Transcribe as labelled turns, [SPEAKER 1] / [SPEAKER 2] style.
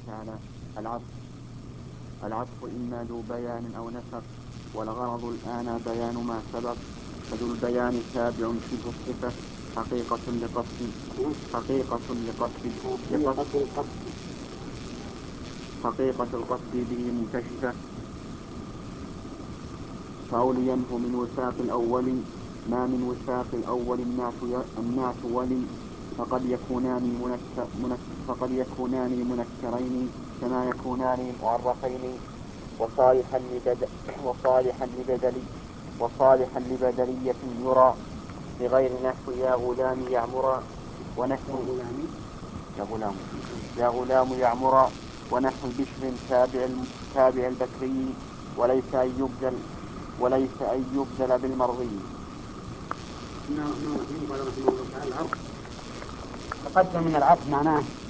[SPEAKER 1] تعالى العطف إما ذو بيان أو نسق، والغرض الآن بيان ما سبق، فذو البيان تابع شبه الصفة، حقيقة القصد به منكشفة، فأولينه من وثاق الأول ما من وثاق الأول النعت ولي، فقد يكونان منكرين كما يكونان معرفين، وصالحا لبدلية يرى، بغير نحو يا غلام يعمرا، ونحو يا غلام يعمرا، ونحو بشر تابع البكري، وليس أن يبدل بالمرضي.
[SPEAKER 2] تقدم من العطف معناه